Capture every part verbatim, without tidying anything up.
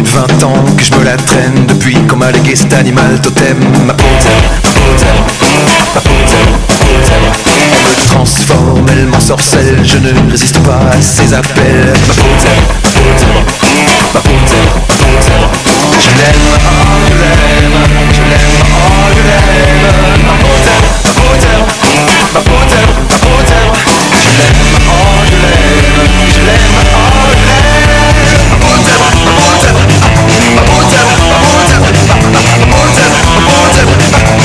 vingt ans que je me la traîne depuis qu'on m'a légué cet animal totem. Ma peau de zèbre, ma peau de zèbre, ma peau de zèbre, ma peau de zèbre. Elle me transforme, elle m'ensorcelle, je ne résiste pas à ses appels. Ma peau de zèbre, ma peau de zèbre, ma peau de zèbre, ma peau de zèbre. Je l'aime, oh je l'aime, je l'aime, oh je l'aime. Ma peau de zèbre, ma peau de zèbre, ma peau de zèbre, ma peau de zèbre. Je l'aime, oh je l'aime, je l'aime, oh je l'aime. Ma peau de zèbre, ma peau de zèbre, ma peau de zèbre, ma peau de zèbre, ma peau de zèbre, ma peau de zèbre, ma peau de zèbre.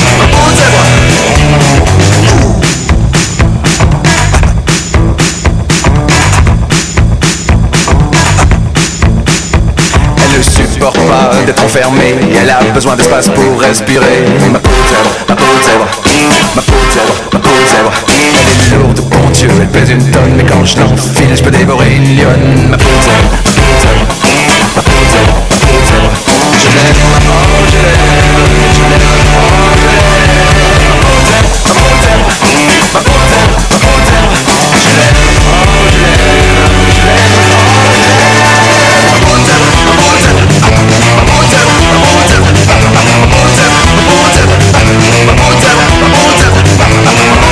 Elle ne supporte pas d'être enfermée, elle a besoin d'espace pour respirer. Ma peau de zèbre, ma peau de zèbre, ma peau de zèbre, ma peau de zèbre. Elle est lourde, bon Dieu, elle pèse une tonne, mais quand je l'enfile, je peux dévorer une lionne. Ma peau de zèbre, ma peau de zèbre, ma peau de zèbre, ma peau de zèbre. Je l'aime, oh je l'aime, je l'aime, oh je l'aime. Ma peau de zèbre, ma peau de zèbre, ma peau de zèbre, ma peau de zèbre. Je l'aime, oh je l'aime, je l'aime, oh je l'aime. Ma peau de zèbre, ma peau de zèbre, ma peau de zèbre, ma peau de zèbre, ma peau de zèbre, ma peau de zèbre, ma peau de zèbre, ma peau de zèbre, ma peau de zèbre, ma peau de zèbre.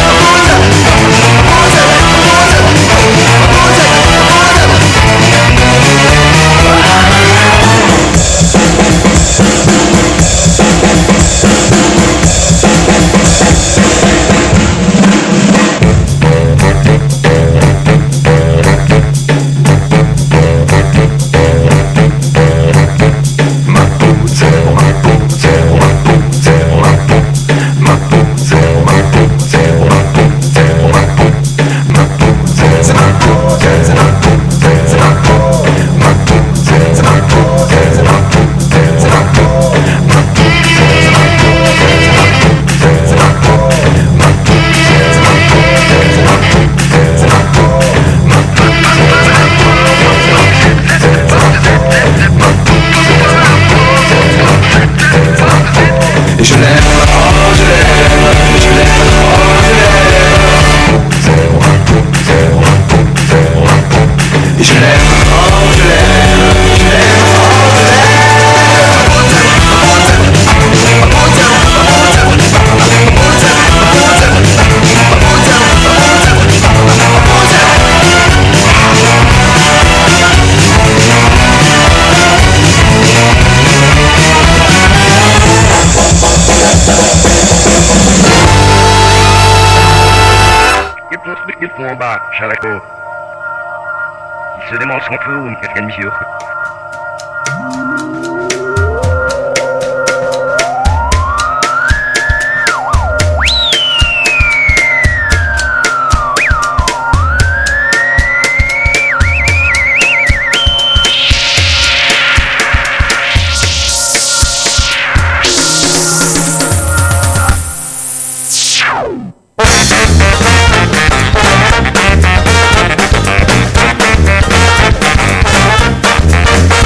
En bas, Chalaco. Il se demande ce qu'on peut ou une quatrième mesure. We'll be right back.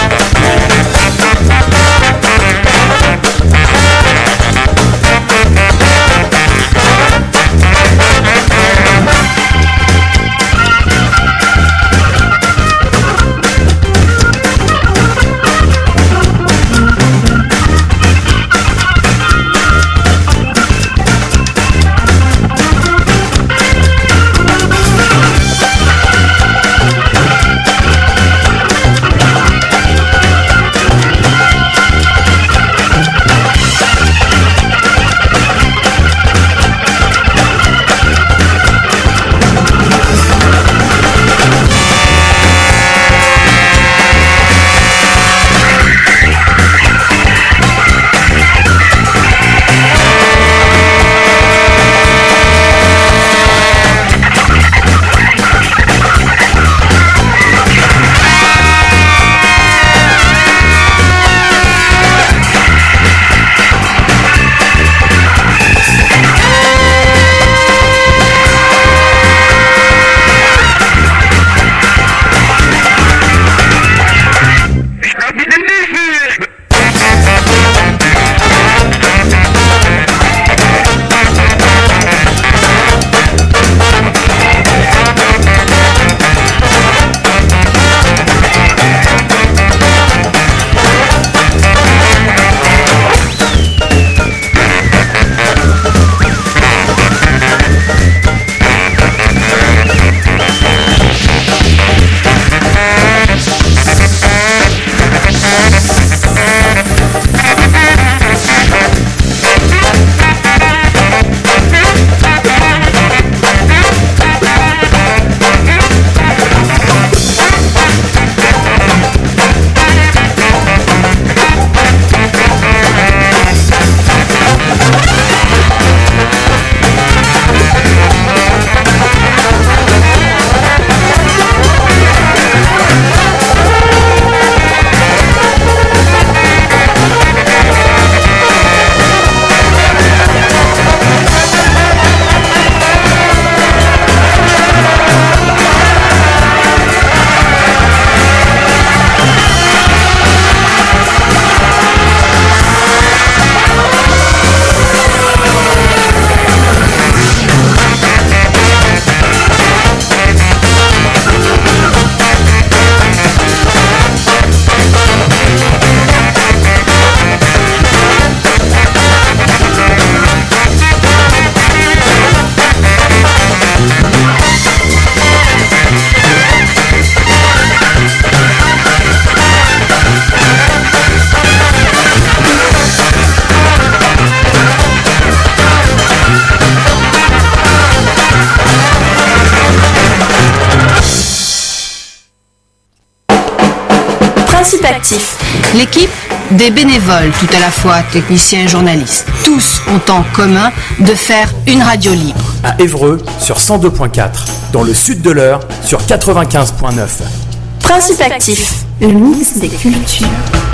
Principe actif. L'équipe, des bénévoles, tout à la fois techniciens et journalistes. Tous ont en commun de faire une radio libre. À Évreux, sur cent deux point quatre. Dans le sud de l'Eure, sur quatre-vingt-quinze point neuf. Principe actif. Le mix des cultures.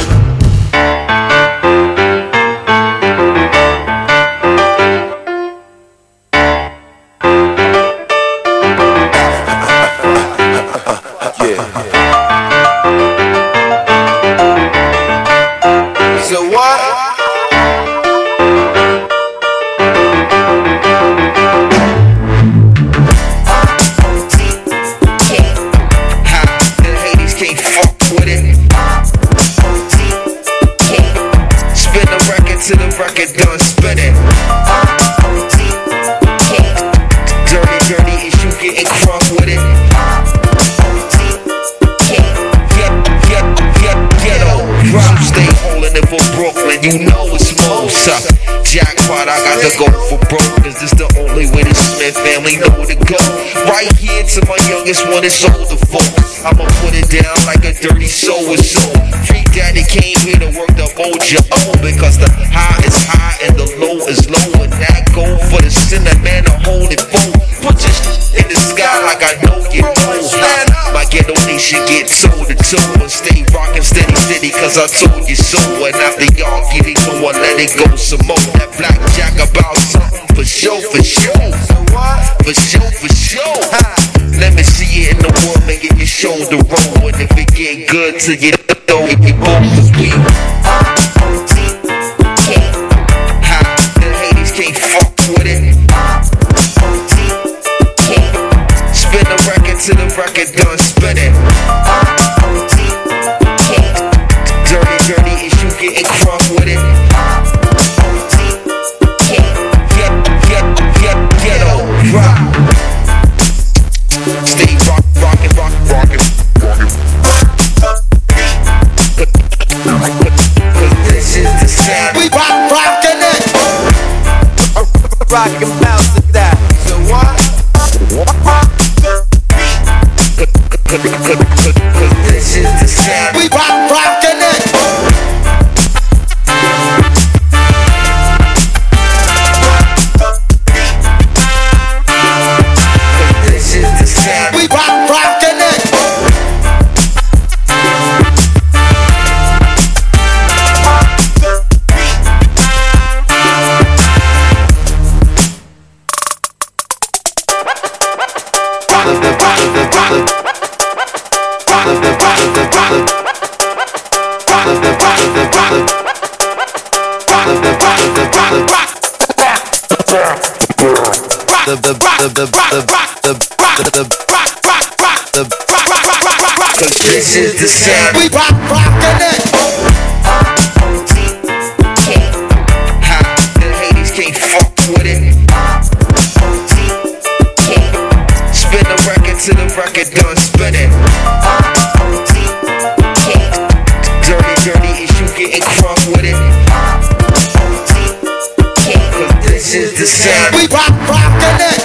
One is older folks. I'ma put it down like a dirty soul is soul. Freak daddy came here to work the mojo because the high is high and the low is low. And that go for the sinner man to hold it full. Put your shit in the sky like I know you know. My ghetto nation get toe to toe and stay rockin' steady steady cause I told you so. And after y'all get it go, I let it go some more. That blackjack about something for sure, for sure. For sure, for sure. Let me see it in the world, make it your shoulder roll. And if it get good to you, throw it, you both we. Ha, the haters can't fuck with it. Spin the record till the record done spinning. Dirty, dirty issue getting crunk with it. Get, get, get, ghetto rock. Stay rock, rockin', rock, rockin', rockin'. Cause this is the sound. We rock, rockin' it. Rockin' bounce to that. So what? Cause this is the sound. We rock, rockin' it. We rock, rockin' it. The the the the the the the cause this is the sound. We rock, rockin' it. Ha, the haters can't fuck with it. Spin the record till the record done spinning. Dirty, dirty issue getting crunk with it. Cause this is the sound. We rock, rockin' it.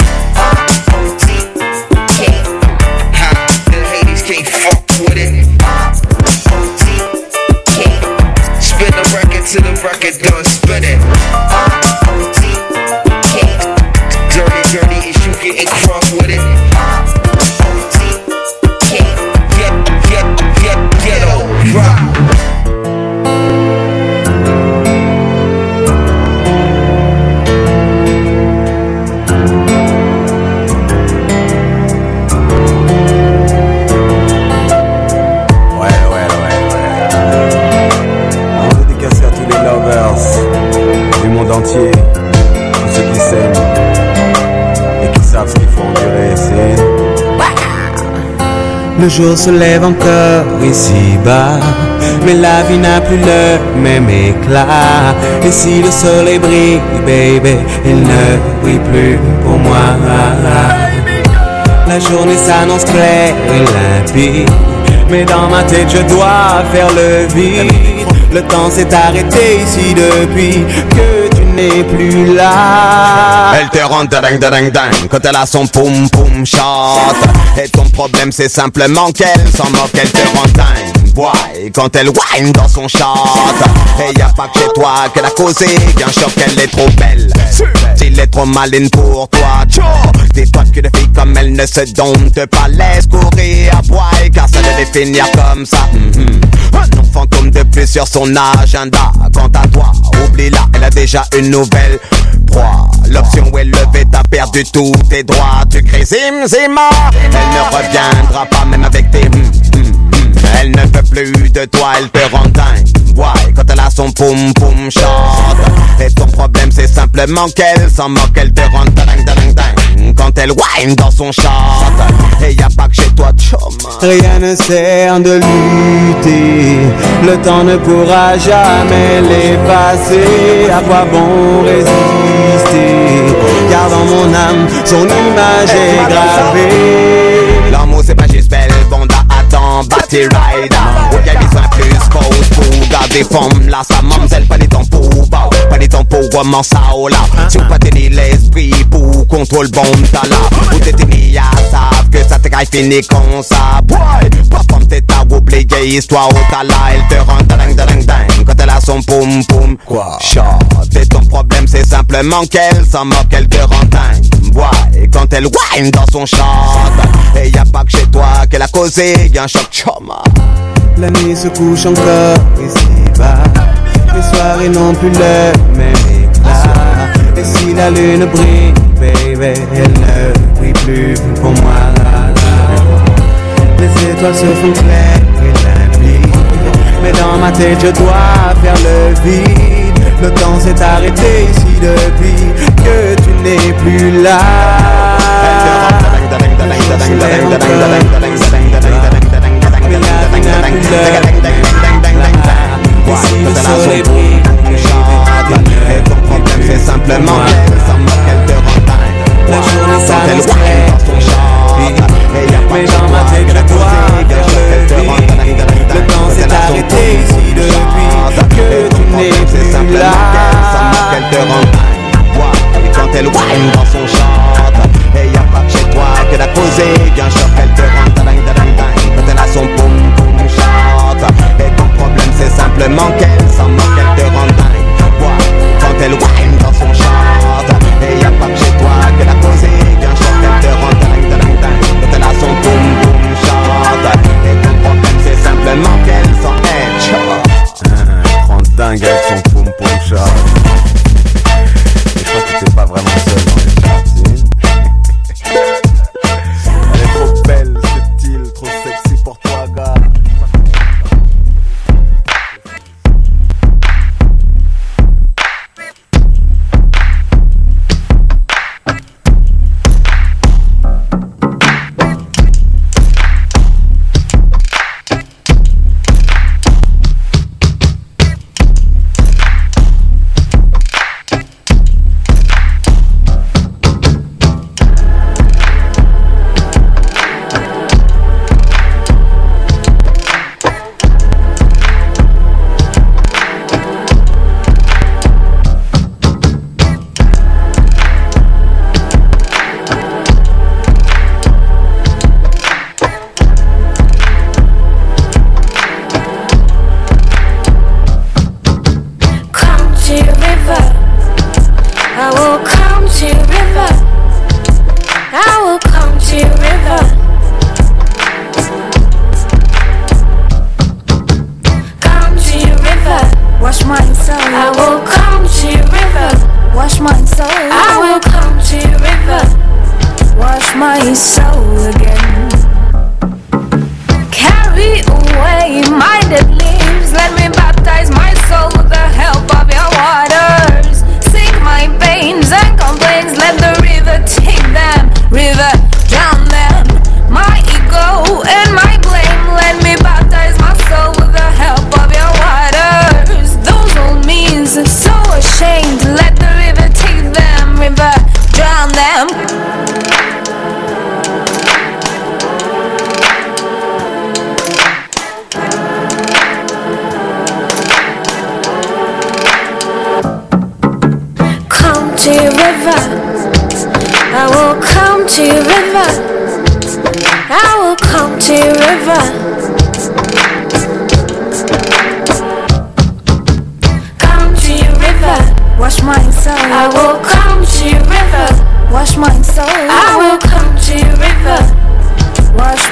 Can't fuck with it. Spin the record till the record done spinning. Dirty, dirty issue getting crunk with it. Get, get, get, ghetto rock. Entier, pour ceux qui s'aiment et qui savent ce qu'il faut endurer, c'est le jour se lève encore ici-bas, mais la vie n'a plus le même éclat. Et si le soleil brille, baby, il ne brille plus pour moi. La journée s'annonce claire et limpide, mais dans ma tête je dois faire le vide. Le temps s'est arrêté ici depuis que tu n'es plus là. Elle te rend ding ding ding quand elle a son poum poum shot. Et ton problème c'est simplement qu'elle s'en moque, elle te rend dingue. boy, quand elle whine dans son chant. Et y a pas que chez toi qu'elle a causé qu'un choc, elle est trop belle. S'il est trop maline pour toi, tcho, dis-toi que les filles comme elle ne se domptent pas. Laisse courir à boy, car ça devait finir comme ça. Mm-hmm. Un enfant comme de plus sur son agenda. Quant à toi, oublie-la, elle a déjà une nouvelle proie. L'option où elle levait, t'as perdu tous tes droits. Tu crées zim zima, elle ne reviendra pas même avec tes mm, mm, mm. Elle ne veut plus de toi, elle te rend dingue. Ouais, quand elle a son poum poum chante. Et ton problème c'est simplement qu'elle s'en moque, elle te rend dingue dingue dingue. Quand elle whine dans son chante. Et y a pas que chez toi, chum. Rien ne sert de lutter, le temps ne pourra jamais l'effacer. À quoi bon résister? Car dans mon âme, son image est gravée. L'amour c'est pas juste belle, bonda, attends, batty rider. Où y'a besoin plus pause pour garder forme. Là sa mamzelle, pas les temps pour bas, pas les temps pour roman ça oh là. Si ou pas tenir l'esprit pour contrôle bon t'as là. Ou t'es tenu à savent que ça t'écaille fini comme ça. Boy, pas comme t'es à oublier histoire où t'as là. Elle te rend dingue dingue dingue quand elle a son poum poum. Quoi? Chante, et ton problème c'est simplement qu'elle s'en moque, elle te rend dingue. Boy, quand elle whine dans son chant. Et y a pas que chez toi qu'elle a causé, y'a un choc choma. La nuit se couche encore ici-bas. Les soirées n'ont plus le même éclat. Et si la lune brille, baby, elle ne brille plus pour moi. Les étoiles se font claires et limpides. Mais dans ma tête je dois faire le vide. Le temps s'est arrêté ici depuis que tu n'es plus là. Et ton problème c'est simplement qu'elle s'en moque, elle te rend dingue. La journée s'arrête dans son chant. Mais dans ma tête je dois faire le vide. Le temps s'est arrêté ici depuis que tu n'es plus là. Elle te rend dingue. Et quand elle whine dans son chant. Et y'a pas que chez toi qu'elle a causé un choc, elle te rend dingue dingue dingue. Quand elle a son poum poum chante. Et ton problème c'est simplement qu'elle s'en moque, elle te rend dingue. Quand elle whine dans son chante. Et y'a pas que chez toi qu'elle a causé un choc, elle te rend dingue dingue dingue. Quand elle a son poum poum chante. Et ton problème c'est simplement qu'elle s'en est choc. Rend dingue avec son poum poum chante. Je crois que t'es pas vraiment seul dans les chartines. Elle est trop belle, subtile, trop sexy pour toi, gars.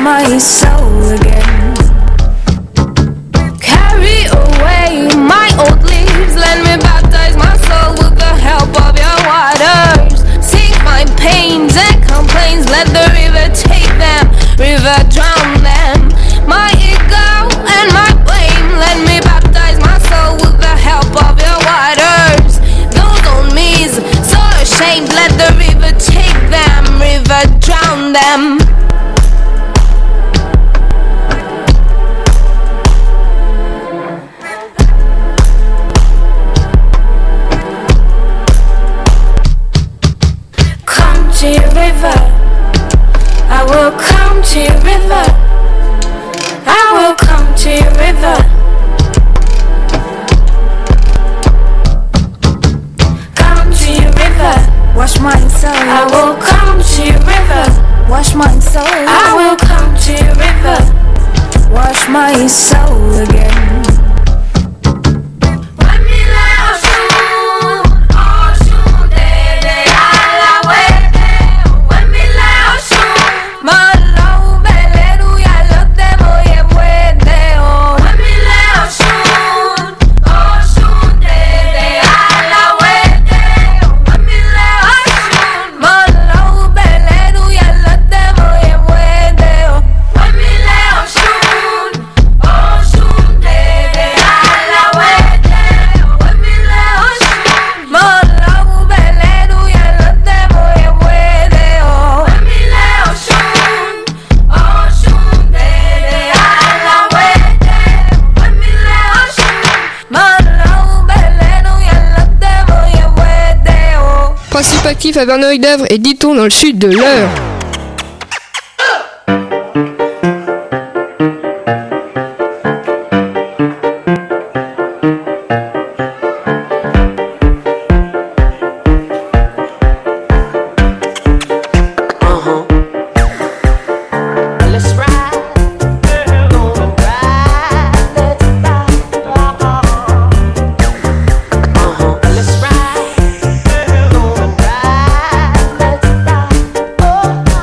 my soul again. Carry away my old leaves, let me baptize my soul with the help of your waters. Sink my pains and complaints, let the river take them, river drown them. My ego and my blame, let me baptize my soul with the help of your waters. Those old me's so ashamed, let the river take them, river drown them. Come to your river, I will come to your river, I will come to your river. Come to your river, wash my soul. I will come to your river, wash my soul. I will come to your river, wash my soul again. Principe actif à Verneuil-d'Avre et Diton dans le sud de l'Eure. Oh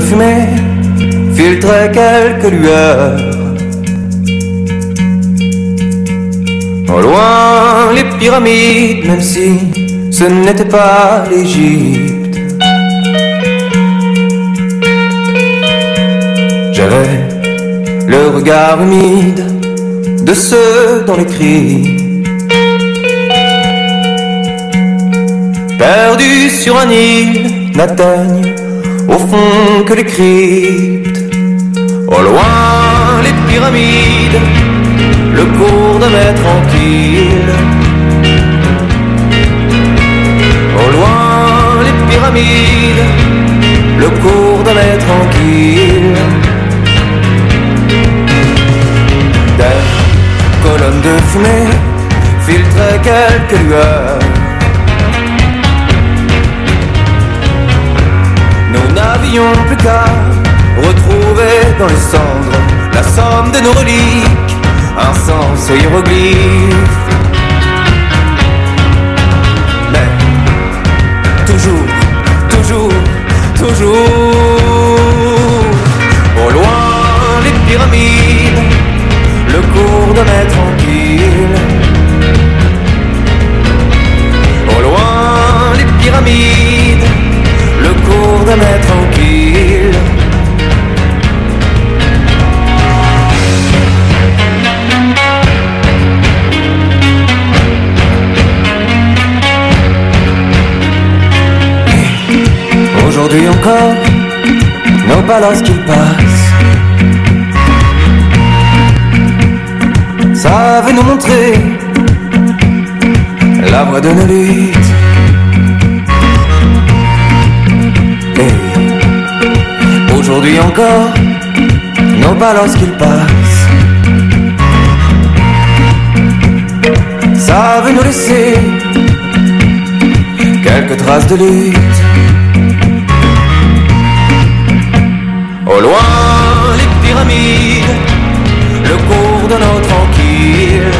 fumée filtrait quelques lueurs. Au loin les pyramides, même si ce n'était pas l'Égypte. J'avais le regard humide de ceux dont les cris, perdus sur un île, n'atteignent au fond que les cryptes. Au loin les pyramides, le cours de mer tranquille. Au loin les pyramides, le cours de mer tranquille. Des colonnes de fumée filtraient quelques lueurs. Nous n'avions plus qu'à retrouver dans les cendres la somme de nos reliques, un sens hiéroglyphe. Mais toujours, toujours, toujours, au loin les pyramides, le cours de mer tranquille. Au loin les pyramides, le cours de mer tranquille. Aujourd'hui encore, nos pas lorsqu'ils passent savent nous montrer la voie de nos luttes. Et aujourd'hui encore, nos pas lorsqu'ils passent savent nous laisser quelques traces de lutte. Au loin les pyramides, le cours de nos tranquilles.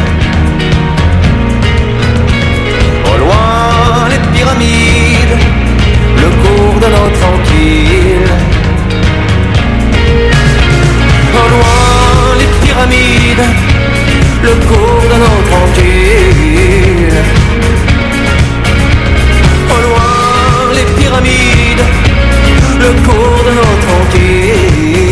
Au loin les pyramides, le cours de nos tranquilles. Au loin les pyramides, le cours de nos tranquilles. Au loin les pyramides, le cours de nos tranquilles.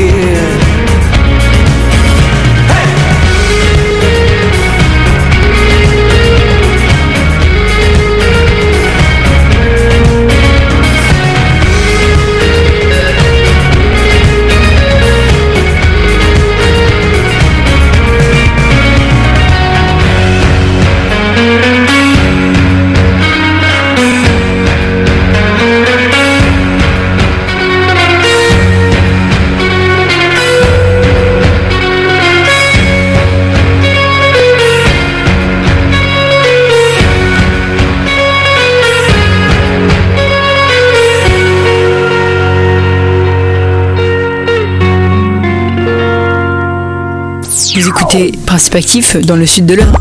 Vous écoutez Principe Actif dans le sud de l'Eure.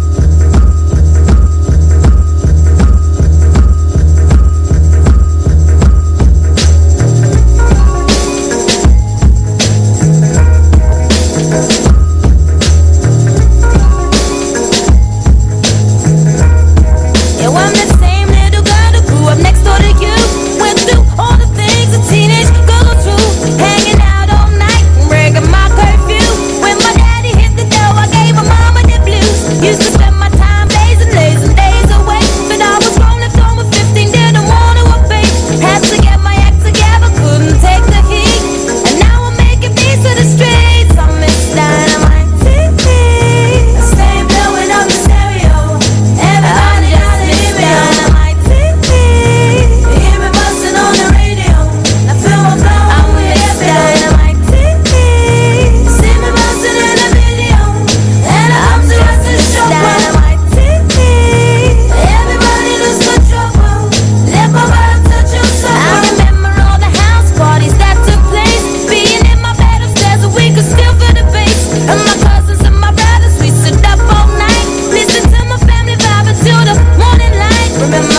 Used to spend my time blazing, blazing days away. But I was grown, left home with fifteen, didn't want to obey. Had to get my act together, couldn't take the heat. And now I'm making peace with the streets. I miss Dynamite T V. The same blowing up the stereo. Everybody just miss Dynamite T V. You hear me busting on the radio. I feel my flow, I miss Dynamite T V. You see me busting in the video. And I'm just a show. Dynamite T V. Everybody lose control. Let my body touch your soul. I remember all the house parties that took place. Being in my bed upstairs, we could still feel the bass. And my cousins and my brothers, we stood up all night. Listen to my family vibe until the morning light. Remember